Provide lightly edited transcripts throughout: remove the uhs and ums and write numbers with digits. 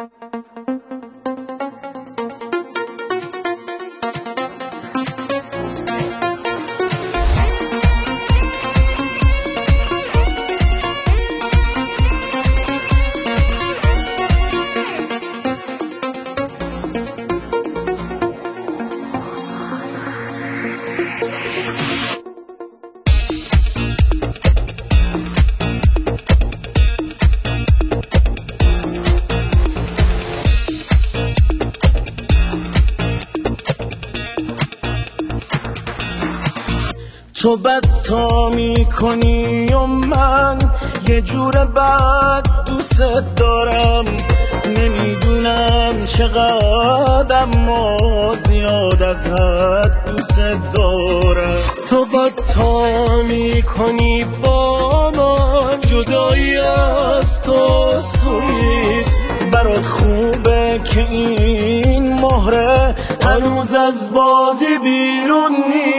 تو بد تا میکنی و من یه جور بد دوست دارم، نمیدونم چقدر اما زیاد از حد دوست دارم. تو بد تا میکنی با من، جدایی از تو سویست. برات خوبه که این مهره هنوز از بازی بیرون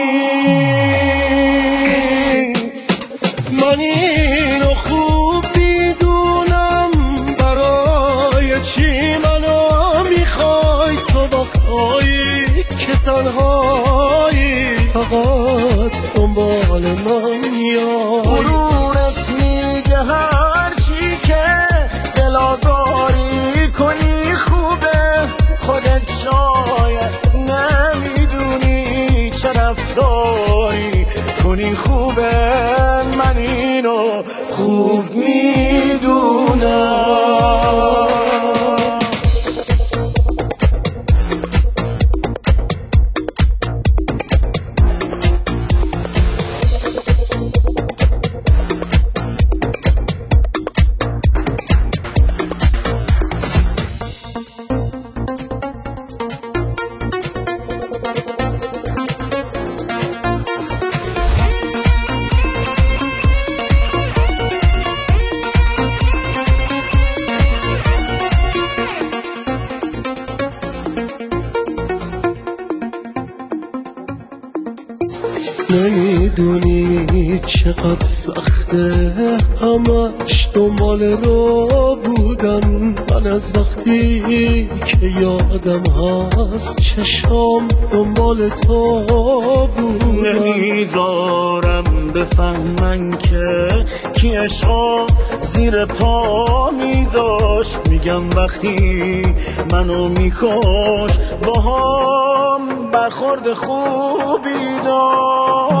نیست. من اینو خوب میدونم، برای چی منو میخوای؟ تو وقتایی که تنهایی فقط دنبال من میای. غرورت میگه هرچی که دل آزاری کنی خوبه، خودت شاید نمیدونی چه رفتاری کنی خوبه. من اینو خوب میدونم. نمیدونی چقدر سخته همش دنبال رو بودن. من از وقتی که یادم هست چشام دنبال تو بودن. نمیذارم بفهمن که کی عشقا زیر پا میذاش. میگم وقتی منو میکش باهام برخورد خوبی داشت.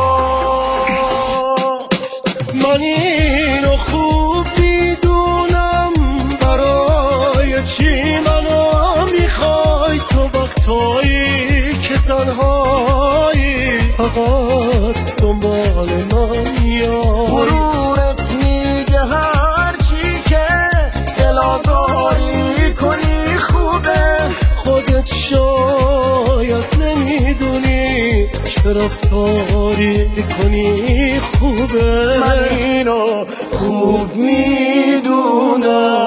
من اینو خوب میدونم، برای چی منو میخوای؟ تو وقتایی که تنهایی فقط دنبال من میای. غرورت میگه هرچی که دل آزاری کنی خوبه، خودت شاید نمیدونی چه رفتاری کنی خوبه. من اینو خوب میدونم.